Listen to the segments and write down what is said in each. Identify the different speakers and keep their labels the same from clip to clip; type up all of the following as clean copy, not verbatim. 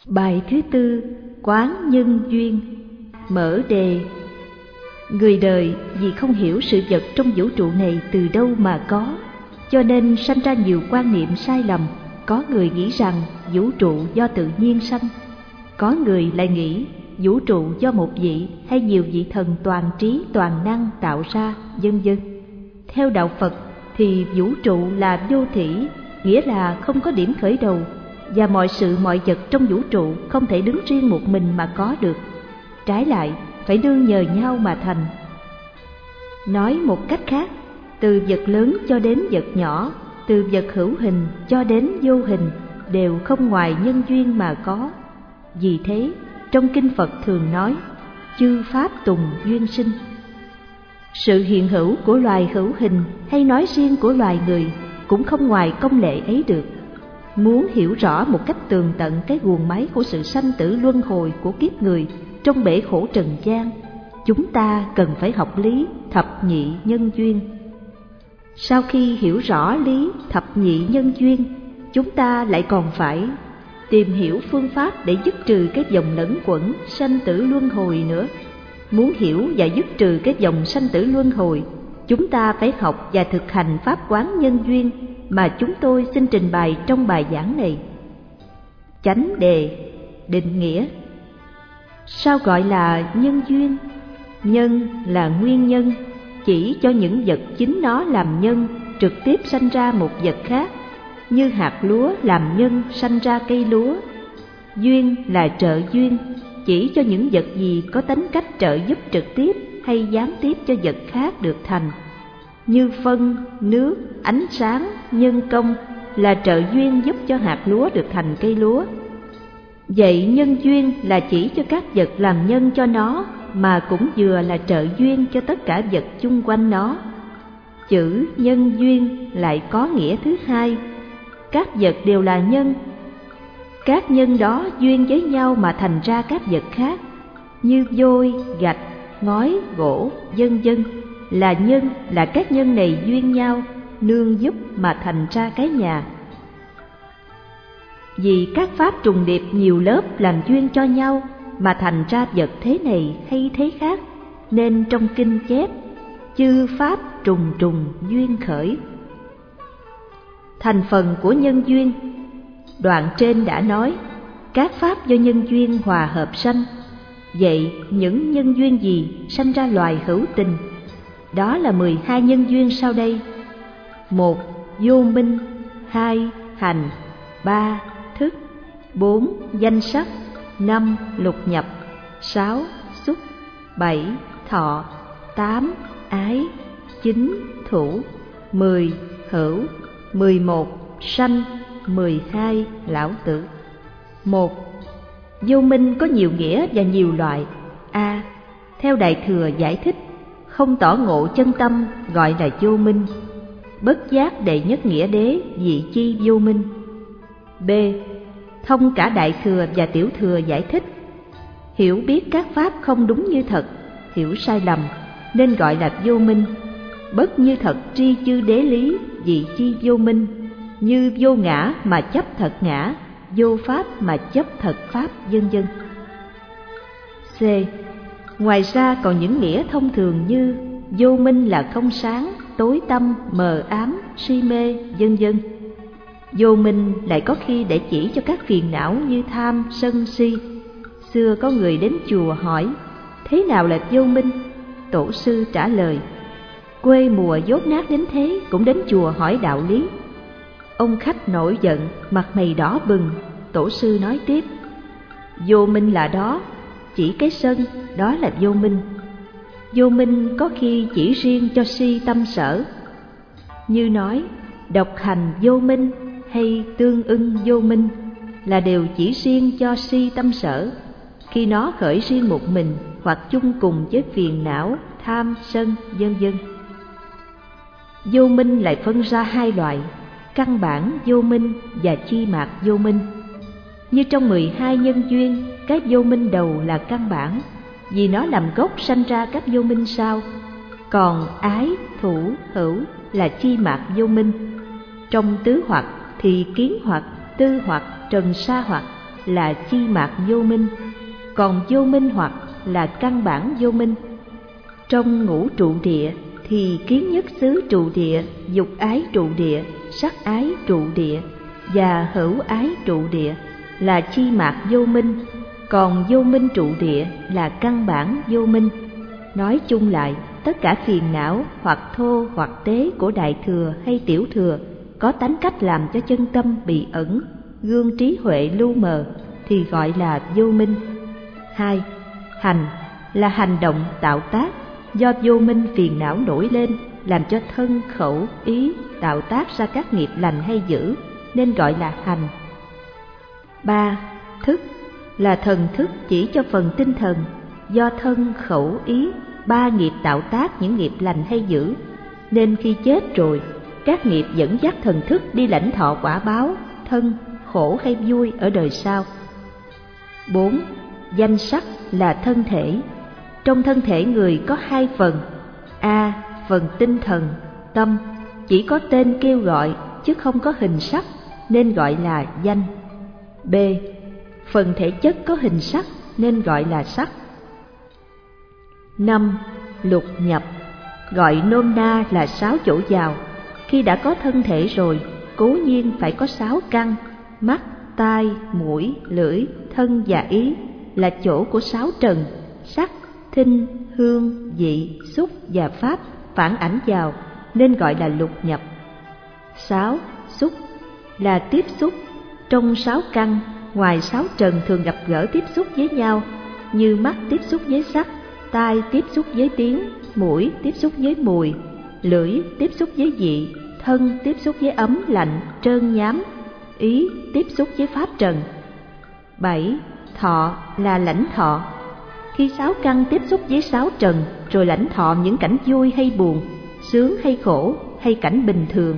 Speaker 1: Bài thứ tư, quán nhân duyên. Mở đề. Người đời vì không hiểu sự vật trong vũ trụ này từ đâu mà có, cho nên sanh ra nhiều quan niệm sai lầm. Có người nghĩ rằng vũ trụ do tự nhiên sanh, có người lại nghĩ vũ trụ do một vị hay nhiều vị thần toàn trí toàn năng tạo ra, vân vân. Theo đạo Phật thì vũ trụ là vô thỉ, nghĩa là không có điểm khởi đầu, và mọi sự mọi vật trong vũ trụ không thể đứng riêng một mình mà có được. Trái lại, phải nương nhờ nhau mà thành. Nói một cách khác, từ vật lớn cho đến vật nhỏ, từ vật hữu hình cho đến vô hình, đều không ngoài nhân duyên mà có. Vì thế, trong kinh Phật thường nói, chư pháp tùng duyên sinh. Sự hiện hữu của loài hữu hình hay nói riêng của loài người cũng không ngoài công lệ ấy được. Muốn hiểu rõ một cách tường tận cái guồng máy của sự sanh tử luân hồi của kiếp người trong bể khổ trần gian, chúng ta cần phải học lý thập nhị nhân duyên. Sau khi hiểu rõ lý thập nhị nhân duyên, chúng ta lại còn phải tìm hiểu phương pháp để dứt trừ cái vòng lẫn quẩn sanh tử luân hồi nữa. Muốn hiểu và dứt trừ cái vòng sanh tử luân hồi, chúng ta phải học và thực hành pháp quán nhân duyên mà chúng tôi xin trình bày trong bài giảng này. Chánh đề. Định nghĩa. Sao gọi là nhân duyên? Nhân là nguyên nhân, chỉ cho những vật chính nó làm nhân trực tiếp sanh ra một vật khác, như hạt lúa làm nhân sanh ra cây lúa. Duyên là trợ duyên, chỉ cho những vật gì có tính cách trợ giúp trực tiếp hay gián tiếp cho vật khác được thành, như phân, nước, ánh sáng, nhân công là trợ duyên giúp cho hạt lúa được thành cây lúa. Vậy nhân duyên là chỉ cho các vật làm nhân cho nó, mà cũng vừa là trợ duyên cho tất cả vật chung quanh nó. Chữ nhân duyên lại có nghĩa thứ hai, các vật đều là nhân. Các nhân đó duyên với nhau mà thành ra các vật khác, như vôi, gạch, ngói, gỗ, vân vân là nhân, là các nhân này duyên nhau, nương giúp mà thành ra cái nhà. Vì các pháp trùng điệp nhiều lớp làm duyên cho nhau mà thành ra vật thế này hay thế khác, nên trong kinh chép chư pháp trùng trùng duyên khởi. Thành phần của nhân duyên. Đoạn trên đã nói các pháp do nhân duyên hòa hợp sanh. Vậy những nhân duyên gì sanh ra loài hữu tình? Đó là 12 nhân duyên sau đây: 1. Vô minh. 2. Hành. 3. Thức. 4. Danh sắc. 5. Lục nhập. 6. Xúc. 7. Thọ. 8. Ái. 9. Thủ. 10. Hữu. 11. Sanh. 12. Lão tử. 1. Vô minh có nhiều nghĩa và nhiều loại. A. Theo Đại Thừa giải thích, không tỏ ngộ chân tâm gọi là vô minh. Bất giác đệ nhất nghĩa đế vị chi vô minh. B. Thông cả Đại Thừa và Tiểu Thừa giải thích, hiểu biết các pháp không đúng như thật, hiểu sai lầm nên gọi là vô minh. Bất như thật tri chư đế lý vị chi vô minh, như vô ngã mà chấp thật ngã, vô pháp mà chấp thật pháp, vân vân. C. Ngoài ra còn những nghĩa thông thường như vô minh là không sáng, tối tăm, mờ ám, si mê, vân vân. Vô minh lại có khi để chỉ cho các phiền não như tham, sân, si. Xưa có người đến chùa hỏi, thế nào là vô minh? Tổ sư trả lời, quê mùa dốt nát đến thế cũng đến chùa hỏi đạo lý. Ông khách nổi giận, mặt mày đỏ bừng. Tổ sư nói tiếp, vô minh là đó, chỉ cái sân, đó là vô minh. Vô minh có khi chỉ riêng cho si tâm sở, như nói độc hành vô minh hay tương ưng vô minh là đều chỉ riêng cho si tâm sở, khi nó khởi riêng một mình hoặc chung cùng với phiền não, tham, sân, vân vân. Vô minh lại phân ra hai loại, căn bản vô minh và chi mạc vô minh. Như trong 12 nhân duyên, cái vô minh đầu là căn bản, vì nó làm gốc sanh ra các vô minh sau. Còn ái, thủ, hữu là chi mạc vô minh. Trong tứ hoặc thì kiến hoặc, tư hoặc, trần sa hoặc là chi mạt vô minh, còn vô minh hoặc là căn bản vô minh. Trong ngũ trụ địa thì kiến nhất xứ trụ địa, dục ái trụ địa, sắc ái trụ địa và hữu ái trụ địa là chi mạt vô minh, còn vô minh trụ địa là căn bản vô minh. Nói chung lại, tất cả phiền não hoặc thô hoặc tế của đại thừa hay tiểu thừa có tánh cách làm cho chân tâm bị ẩn, gương trí huệ lu mờ thì gọi là vô minh. 2. Hành là hành động tạo tác, do vô minh phiền não nổi lên làm cho thân, khẩu, ý tạo tác ra các nghiệp lành hay dữ nên gọi là hành. 3. Thức là thần thức chỉ cho phần tinh thần, do thân, khẩu, ý ba nghiệp tạo tác những nghiệp lành hay dữ nên khi chết rồi các nghiệp dẫn dắt thần thức đi lãnh thọ quả báo, thân, khổ hay vui ở đời sau. 4. Danh sắc là thân thể. Trong thân thể người có hai phần: A. Phần tinh thần, tâm, chỉ có tên kêu gọi chứ không có hình sắc nên gọi là danh. B. Phần thể chất có hình sắc nên gọi là sắc. 5. Lục nhập, gọi nôm na là 6 chỗ vào. Khi đã có thân thể rồi, cố nhiên phải có 6 căn: mắt, tai, mũi, lưỡi, thân và ý là chỗ của 6 trần: sắc, thinh, hương, vị, xúc và pháp phản ảnh vào nên gọi là lục nhập. 6. Xúc là tiếp xúc. Trong 6 căn, ngoài 6 trần thường gặp gỡ tiếp xúc với nhau, như mắt tiếp xúc với sắc, tai tiếp xúc với tiếng, mũi tiếp xúc với mùi, lưỡi tiếp xúc với vị, thân tiếp xúc với ấm lạnh, trơn nhám, ý tiếp xúc với pháp trần. 7. Thọ là lãnh thọ. Khi 6 căn tiếp xúc với 6 trần rồi lãnh thọ những cảnh vui hay buồn, sướng hay khổ hay cảnh bình thường.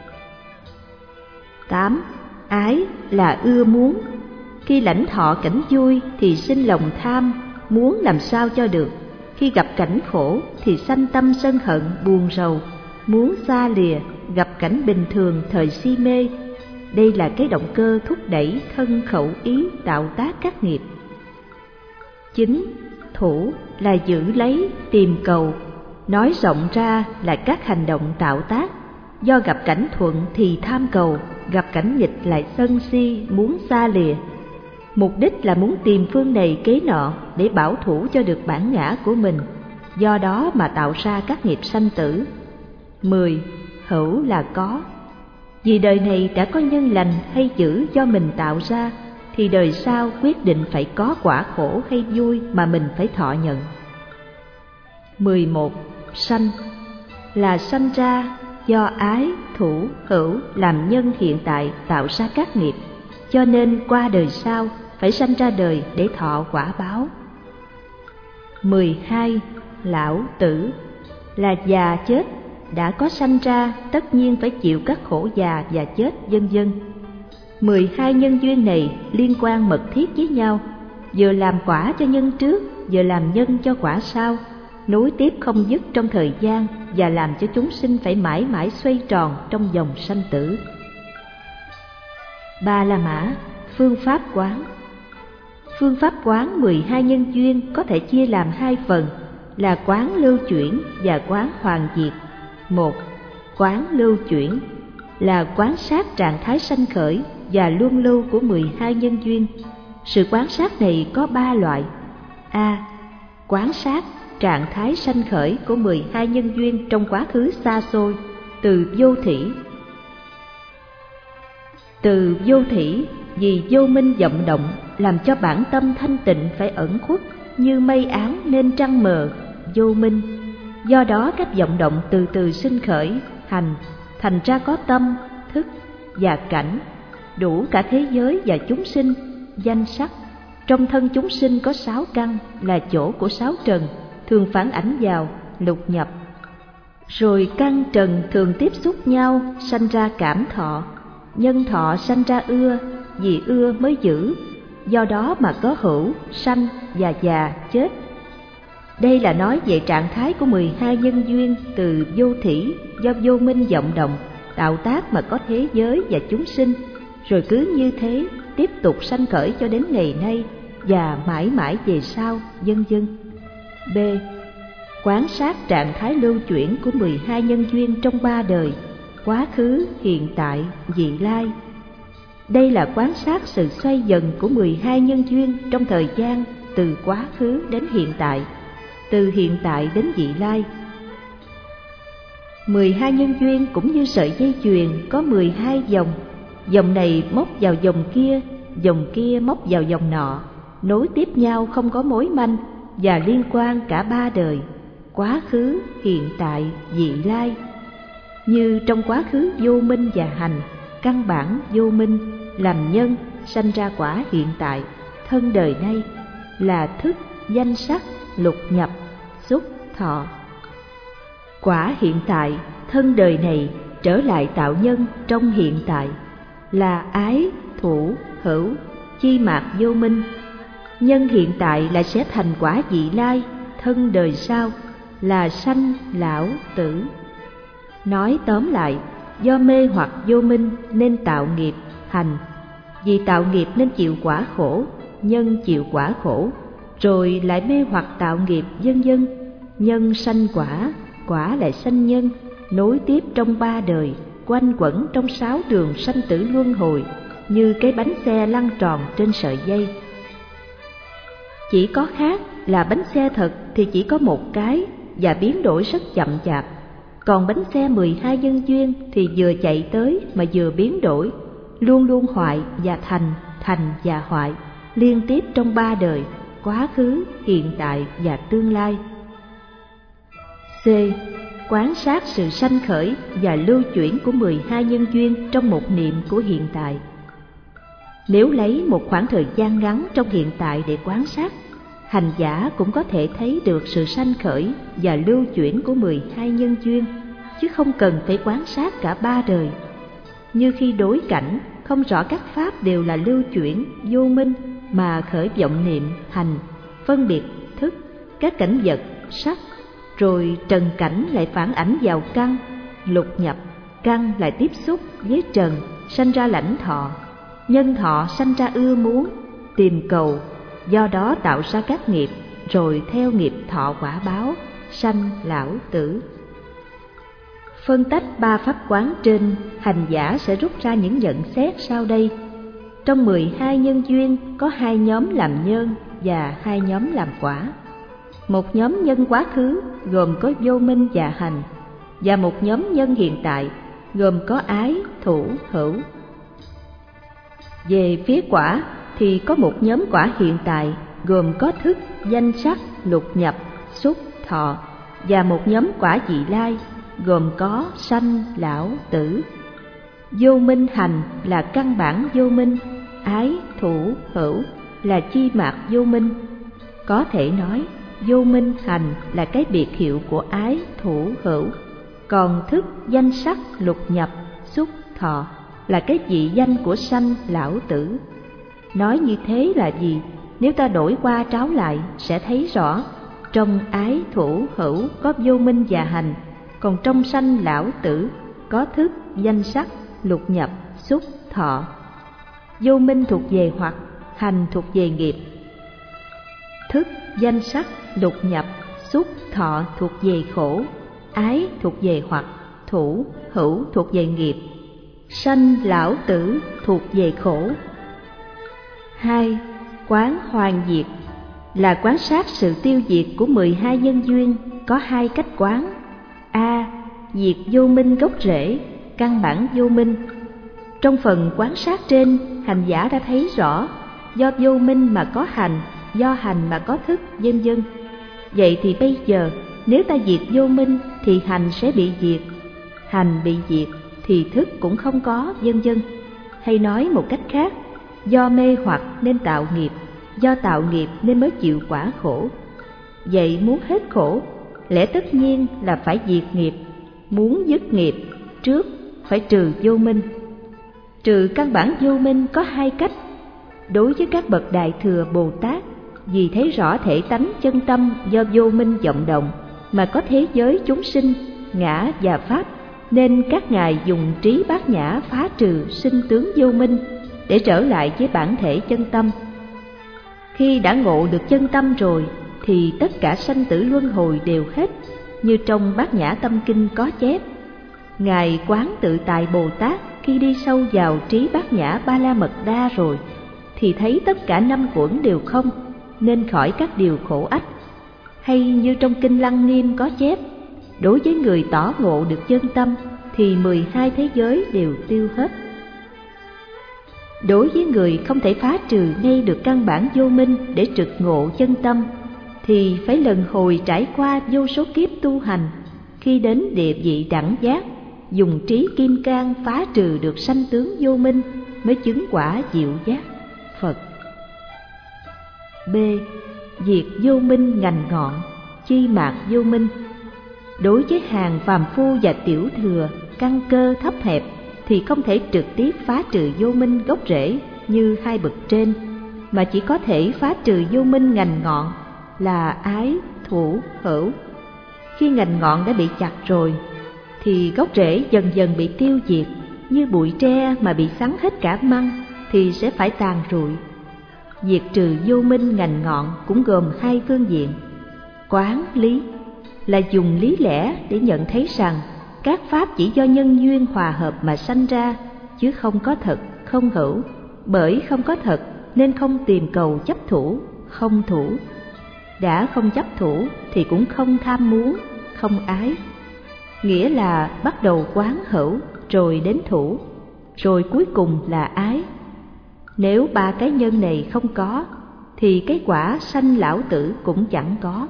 Speaker 1: 8. Ái là ưa muốn. Khi lãnh thọ cảnh vui thì sinh lòng tham, muốn làm sao cho được. Khi gặp cảnh khổ thì sanh tâm sân hận, buồn rầu, muốn xa lìa. Gặp cảnh bình thường thời si mê. Đây là cái động cơ thúc đẩy thân, khẩu, ý tạo tác các nghiệp. 9. Thủ là giữ lấy, tìm cầu. Nói rộng ra là các hành động tạo tác. Do gặp cảnh thuận thì tham cầu, gặp cảnh nghịch lại sân si, muốn xa lìa. Mục đích là muốn tìm phương này kế nọ để bảo thủ cho được bản ngã của mình, do đó mà tạo ra các nghiệp sanh tử. 10. Hữu là có. Vì đời này đã có nhân lành hay dữ do mình tạo ra, thì đời sau quyết định phải có quả khổ hay vui mà mình phải thọ nhận. 11. Sanh là sanh ra, do ái, thủ, hữu làm nhân hiện tại tạo ra các nghiệp, cho nên qua đời sau phải sanh ra đời để thọ quả báo. 12. Lão tử là già chết, đã có sanh ra tất nhiên phải chịu các khổ già và chết vân vân. 12 nhân duyên này liên quan mật thiết với nhau, vừa làm quả cho nhân trước, vừa làm nhân cho quả sau, nối tiếp không dứt trong thời gian và làm cho chúng sinh phải mãi mãi xoay tròn trong vòng sanh tử. Ba La Mã, phương pháp quán. Phương pháp quán 12 nhân duyên có thể chia làm 2 phần là quán lưu chuyển và quán hoàn diệt. 1. Quán lưu chuyển là quán sát trạng thái sanh khởi và luân lưu của 12 nhân duyên. Sự quán sát này có 3 loại. A. Quán sát trạng thái sanh khởi của 12 nhân duyên trong quá khứ xa xôi, từ vô thỉ. Từ vô thỉ vì vô minh vọng động làm cho bản tâm thanh tịnh phải ẩn khuất, như mây áng nên trăng mờ, vô minh. Do đó các vọng động từ từ sinh khởi, hành, thành ra có tâm, thức và cảnh, đủ cả thế giới và chúng sinh, danh sắc. Trong thân chúng sinh có 6 căn là chỗ của 6 trần, thường phản ảnh vào, lục nhập. Rồi căn trần thường tiếp xúc nhau, sanh ra cảm thọ. Nhân thọ sanh ra ưa, vì ưa mới giữ. Do đó mà có hữu, sanh và già, chết. Đây là nói về trạng thái của 12 nhân duyên từ vô thỉ, do vô minh vọng động, tạo tác mà có thế giới và chúng sinh. Rồi cứ như thế, tiếp tục sanh khởi cho đến ngày nay và mãi mãi về sau, vân vân. B. Quan sát trạng thái lưu chuyển của 12 nhân duyên trong 3 đời: quá khứ, hiện tại, vị lai. Đây là quan sát sự xoay dần của 12 nhân duyên trong thời gian từ quá khứ đến hiện tại, từ hiện tại đến vị lai. 12 nhân duyên cũng như sợi dây chuyền có 12 dòng, dòng này móc vào dòng kia móc vào dòng nọ, nối tiếp nhau không có mối manh và liên quan cả 3 đời: quá khứ, hiện tại, vị lai. Như trong quá khứ vô minh và hành, căn bản vô minh làm nhân sanh ra quả hiện tại, thân đời nay là thức, danh sắc, lục nhập, xúc, thọ. Quả hiện tại, thân đời này trở lại tạo nhân trong hiện tại là ái, thủ, hữu, chi mạt vô minh. Nhân hiện tại lại sẽ thành quả vị lai, thân đời sau là sanh, lão, tử. Nói tóm lại, do mê hoặc vô minh nên tạo nghiệp, hành. Vì tạo nghiệp nên chịu quả khổ, nhân chịu quả khổ, rồi lại mê hoặc tạo nghiệp, vân vân. Nhân sanh quả, quả lại sanh nhân, nối tiếp trong 3 đời, quanh quẩn trong 6 đường sanh tử luân hồi, như cái bánh xe lăn tròn trên sợi dây. Chỉ có khác là bánh xe thật thì chỉ có một cái và biến đổi rất chậm chạp. Còn bánh xe 12 nhân duyên thì vừa chạy tới mà vừa biến đổi, luôn luôn hoại và thành, thành và hoại, liên tiếp trong 3 đời: quá khứ, hiện tại và tương lai. C. Quan sát sự sanh khởi và lưu chuyển của 12 nhân duyên trong một niệm của hiện tại. Nếu lấy một khoảng thời gian ngắn trong hiện tại để quan sát, hành giả cũng có thể thấy được sự sanh khởi và lưu chuyển của 12 nhân duyên, chứ không cần phải quan sát cả 3 đời. Như khi đối cảnh, không rõ các pháp đều là lưu chuyển, vô minh, mà khởi vọng niệm, hành, phân biệt, thức, các cảnh vật, sắc, rồi trần cảnh lại phản ảnh vào căn, lục nhập, căn lại tiếp xúc với trần, sanh ra lãnh thọ, nhân thọ sanh ra ưa muốn, tìm cầu, do đó tạo ra các nghiệp, rồi theo nghiệp thọ quả báo, sanh lão tử. Phân tách 3 pháp quán trên, hành giả sẽ rút ra những nhận xét sau đây. Trong 12 nhân duyên có 2 nhóm làm nhân và 2 nhóm làm quả. Một nhóm nhân quá khứ gồm có vô minh và hành, và một nhóm nhân hiện tại gồm có ái, thủ, hữu. Về phía quả thì có một nhóm quả hiện tại gồm có thức, danh sắc, lục nhập, xúc, thọ, và một nhóm quả vị lai gồm có sanh, lão, tử. Vô minh hành là căn bản vô minh, ái, thủ, hữu là chi mạt vô minh. Có thể nói vô minh hành là cái biệt hiệu của ái, thủ, hữu, còn thức, danh sắc, lục nhập, xúc, thọ là cái vị danh của sanh, lão, tử. Nói như thế là gì? Nếu ta đổi qua tráo lại sẽ thấy rõ, trong ái, thủ, hữu có vô minh và hành, còn trong sanh, lão, tử có thức, danh sắc, lục nhập, xúc, thọ. Vô minh thuộc về hoặc, hành thuộc về nghiệp. Thức, danh sắc, lục nhập, xúc, thọ thuộc về khổ, ái thuộc về hoặc, thủ, hữu thuộc về nghiệp, sanh, lão, tử thuộc về khổ. 2. Quán hoàn diệt là quan sát sự tiêu diệt của 12 nhân duyên, có 2 cách quán. A. Diệt vô minh gốc rễ, căn bản vô minh. Trong phần quan sát trên, hành giả đã thấy rõ, do vô minh mà có hành, do hành mà có thức, vân vân. Vậy thì bây giờ, nếu ta diệt vô minh thì hành sẽ bị diệt, hành bị diệt thì thức cũng không có, vân vân. Hay nói một cách khác, do mê hoặc nên tạo nghiệp, do tạo nghiệp nên mới chịu quả khổ. Vậy muốn hết khổ, lẽ tất nhiên là phải diệt nghiệp. Muốn dứt nghiệp, trước phải trừ vô minh. Trừ căn bản vô minh có 2 cách. Đối với các bậc Đại Thừa Bồ Tát, vì thấy rõ thể tánh chân tâm do vô minh vọng động mà có thế giới chúng sinh, ngã và pháp, nên các ngài dùng trí bát nhã phá trừ sinh tướng vô minh, để trở lại với bản thể chân tâm. Khi đã ngộ được chân tâm rồi thì tất cả sanh tử luân hồi đều hết, như trong Bát Nhã Tâm Kinh có chép. Ngài Quán Tự Tại Bồ Tát khi đi sâu vào trí Bát Nhã Ba La Mật Đa rồi thì thấy tất cả năm uẩn đều không, nên khỏi các điều khổ ách. Hay như trong Kinh Lăng Nghiêm có chép, đối với người tỏ ngộ được chân tâm thì 12 thế giới đều tiêu hết. Đối với người không thể phá trừ ngay được căn bản vô minh để trực ngộ chân tâm thì phải lần hồi trải qua vô số kiếp tu hành, khi đến địa vị đẳng giác, dùng trí kim cang phá trừ được sanh tướng vô minh mới chứng quả diệu giác Phật. B. Diệt vô minh ngành ngọn, chi mạc vô minh. Đối với hàng phàm phu và tiểu thừa, căn cơ thấp hẹp thì không thể trực tiếp phá trừ vô minh gốc rễ như hai bậc trên, mà chỉ có thể phá trừ vô minh ngành ngọn là ái, thủ, hữu. Khi ngành ngọn đã bị chặt rồi thì gốc rễ dần dần bị tiêu diệt, như bụi tre mà bị sắn hết cả măng thì sẽ phải tàn rụi. Diệt trừ vô minh ngành ngọn cũng gồm hai phương diện. Quán lý là dùng lý lẽ để nhận thấy rằng các pháp chỉ do nhân duyên hòa hợp mà sanh ra, chứ không có thật, không hữu. Bởi không có thật nên không tìm cầu chấp thủ, không thủ. Đã không chấp thủ thì cũng không tham muốn, không ái. Nghĩa là bắt đầu quán hữu, rồi đến thủ, rồi cuối cùng là ái. Nếu ba cái nhân này không có thì cái quả sanh lão tử cũng chẳng có.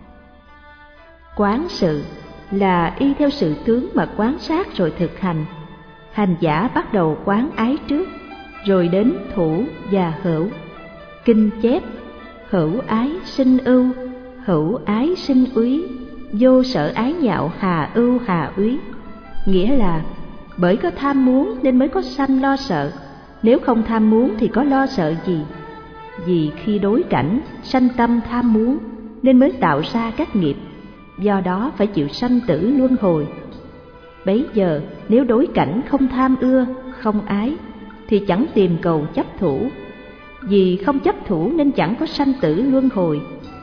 Speaker 1: Quán sự là y theo sự tướng mà quan sát rồi thực hành. Hành giả bắt đầu quán ái trước, rồi đến thủ và hữu. Kinh chép: hữu ái sinh ưu, hữu ái sinh úy, vô sở ái nhạo hà ưu hà úy. Nghĩa là bởi có tham muốn nên mới có sanh lo sợ, nếu không tham muốn thì có lo sợ gì? Vì khi đối cảnh sanh tâm tham muốn nên mới tạo ra các nghiệp, do đó phải chịu sanh tử luân hồi. Bấy giờ nếu đối cảnh không tham ưa, không ái thì chẳng tìm cầu chấp thủ, vì không chấp thủ nên chẳng có sanh tử luân hồi.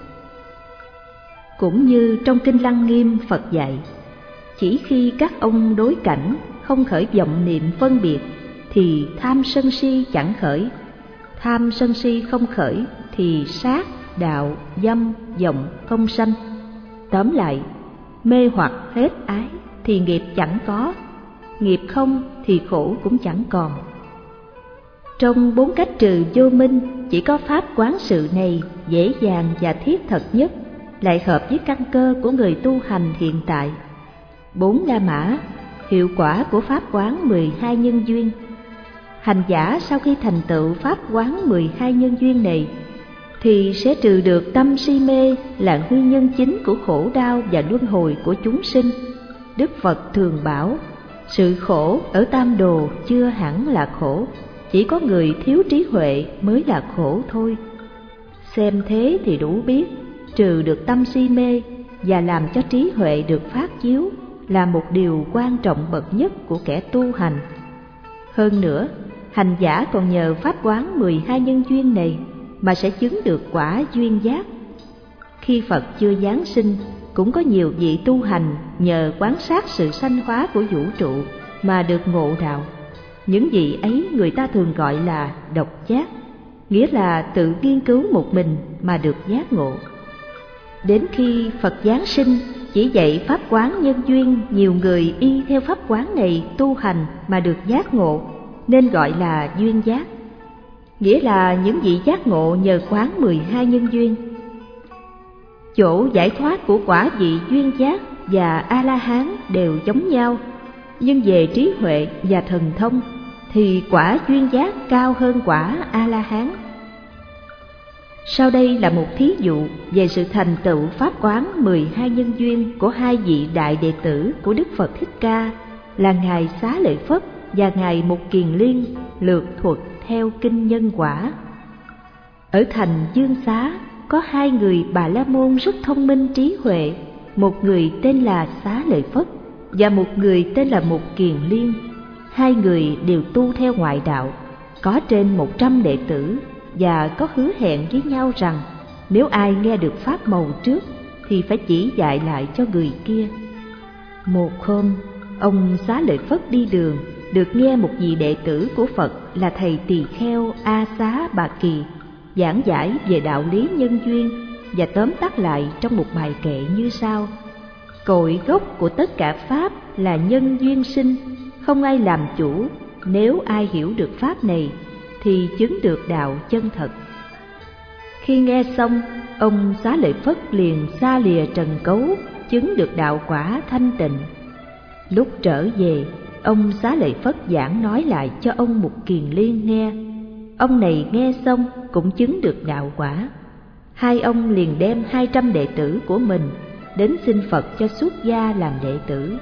Speaker 1: Cũng như trong Kinh Lăng Nghiêm Phật dạy, chỉ khi các ông đối cảnh không khởi vọng niệm phân biệt thì tham sân si chẳng khởi. Tham sân si không khởi thì sát, đạo, dâm, vọng không sanh. Tóm lại, mê hoặc hết ái thì nghiệp chẳng có, nghiệp không thì khổ cũng chẳng còn. Trong 4 cách trừ vô minh, chỉ có pháp quán sự này dễ dàng và thiết thực nhất, lại hợp với căn cơ của người tu hành hiện tại. 4 La Mã, hiệu quả của pháp quán 12 nhân duyên. Hành giả sau khi thành tựu pháp quán 12 nhân duyên này thì sẽ trừ được tâm si mê là nguyên nhân chính của khổ đau và luân hồi của chúng sinh. Đức Phật thường bảo, sự khổ ở tam đồ chưa hẳn là khổ, chỉ có người thiếu trí huệ mới là khổ thôi. Xem thế thì đủ biết, trừ được tâm si mê và làm cho trí huệ được phát chiếu là một điều quan trọng bậc nhất của kẻ tu hành. Hơn nữa, hành giả còn nhờ pháp quán 12 nhân duyên này mà sẽ chứng được quả duyên giác. Khi Phật chưa giáng sinh, cũng có nhiều vị tu hành nhờ quan sát sự sanh hóa của vũ trụ mà được ngộ đạo. Những vị ấy người ta thường gọi là độc giác, nghĩa là tự nghiên cứu một mình mà được giác ngộ. Đến khi Phật giáng sinh, chỉ dạy pháp quán nhân duyên, nhiều người y theo pháp quán này tu hành mà được giác ngộ, nên gọi là duyên giác. Nghĩa là những vị giác ngộ nhờ quán 12 nhân duyên. Chỗ giải thoát của quả vị duyên giác và A-la-hán đều giống nhau, nhưng về trí huệ và thần thông thì quả duyên giác cao hơn quả A-la-hán. Sau đây là một thí dụ về sự thành tựu pháp quán 12 nhân duyên của hai vị đại đệ tử của Đức Phật Thích Ca là Ngài Xá Lợi Phất và Ngài Mục Kiền Liên, lược thuật theo kinh nhân quả. Ở thành Dương Xá có hai người Bà La Môn rất thông minh trí huệ, một người tên là Xá Lợi Phất và một người tên là Mục Kiền Liên. Hai người đều tu theo ngoại đạo. Có trên 100 đệ tử và có hứa hẹn với nhau rằng nếu ai nghe được pháp màu trước thì phải chỉ dạy lại cho người kia. Một hôm, ông Xá Lợi Phất đi đường, được nghe một vị đệ tử của Phật là thầy tỳ kheo A Xá Bà Kỳ giảng giải về đạo lý nhân duyên và tóm tắt lại trong một bài kệ như sau: cội gốc của tất cả pháp là nhân duyên sinh, không ai làm chủ. Nếu ai hiểu được pháp này thì chứng được đạo chân thật. Khi nghe xong, ông Xá Lợi Phất liền xa lìa trần cấu, chứng được đạo quả thanh tịnh. Lúc trở về, ông Xá Lợi Phất giảng nói lại cho ông Mục Kiền Liên nghe. Ông này nghe xong cũng chứng được đạo quả. Hai ông liền đem 200 đệ tử của mình đến xin Phật cho xuất gia làm đệ tử.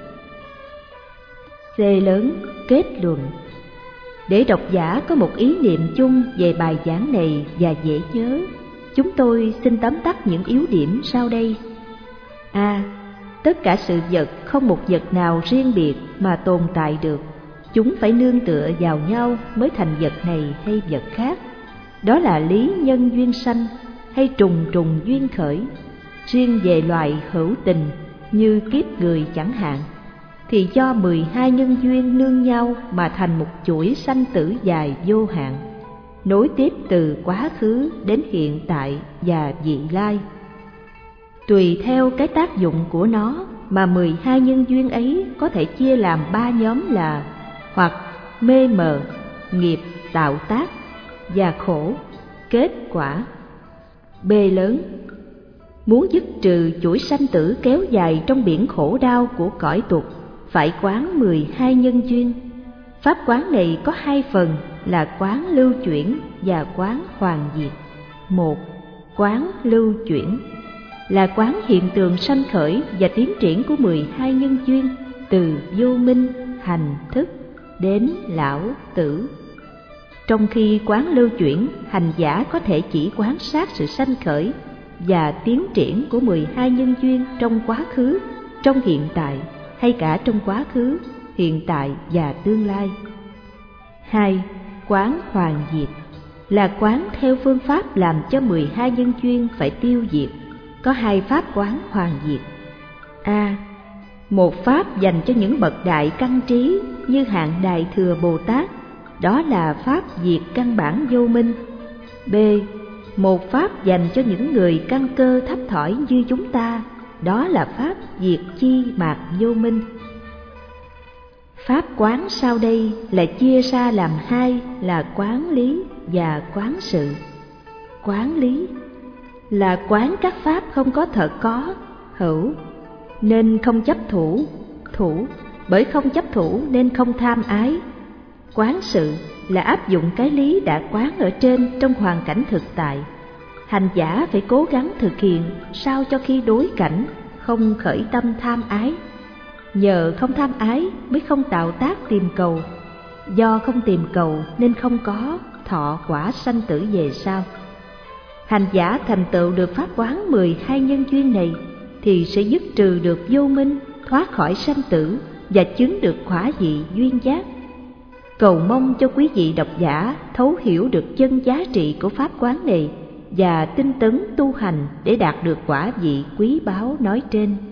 Speaker 1: C lớn kết luận. Để độc giả có một ý niệm chung về bài giảng này và dễ nhớ, chúng tôi xin tóm tắt những yếu điểm sau đây. A. Tất cả sự vật không một vật nào riêng biệt mà tồn tại được. Chúng phải nương tựa vào nhau mới thành vật này hay vật khác. Đó là lý nhân duyên sanh hay trùng trùng duyên khởi. Riêng về loài hữu tình như kiếp người chẳng hạn, thì do 12 nhân duyên nương nhau mà thành một chuỗi sanh tử dài vô hạn, nối tiếp từ quá khứ đến hiện tại và vị lai. Tùy theo cái tác dụng của nó mà 12 nhân duyên ấy có thể chia làm 3 nhóm là hoặc mê mờ, nghiệp tạo tác và khổ kết quả. B lớn. Muốn dứt trừ chuỗi sanh tử kéo dài trong biển khổ đau của cõi tục, phải quán 12 nhân duyên. Pháp quán này có 2 phần là quán lưu chuyển và quán hoàn diệt. 1. Quán lưu chuyển là quán hiện tượng sanh khởi và tiến triển của 12 nhân duyên từ vô minh, hành, thức đến lão, tử. Trong khi quán lưu chuyển, hành giả có thể chỉ quan sát sự sanh khởi và tiến triển của 12 nhân duyên trong quá khứ, trong hiện tại hay cả trong quá khứ, hiện tại và tương lai. 2. Quán hoàn diệt là quán theo phương pháp làm cho 12 nhân duyên phải tiêu diệt. Có 2 pháp quán hoàn diệt. A. Một pháp dành cho những bậc đại căn trí như hạng Đại Thừa Bồ Tát, đó là pháp diệt căn bản vô minh. B. Một pháp dành cho những người căn cơ thấp thỏi như chúng ta, đó là pháp diệt chi mạt vô minh. Pháp quán sau đây là chia ra làm 2 là quán lý và quán sự. Quán lý là quán các pháp không có thật có, hữu, nên không chấp thủ, bởi không chấp thủ nên không tham ái. Quán sự là áp dụng cái lý đã quán ở trên trong hoàn cảnh thực tại. Hành giả phải cố gắng thực hiện sao cho khi đối cảnh không khởi tâm tham ái. Nhờ không tham ái mới không tạo tác tìm cầu. Do không tìm cầu nên không có thọ quả sanh tử về sau. Hành giả thành tựu được pháp quán 12 nhân duyên này thì sẽ dứt trừ được vô minh, thoát khỏi sanh tử và chứng được quả vị duyên giác. Cầu mong cho quý vị độc giả thấu hiểu được chân giá trị của pháp quán này và tinh tấn tu hành để đạt được quả vị quý báu nói trên.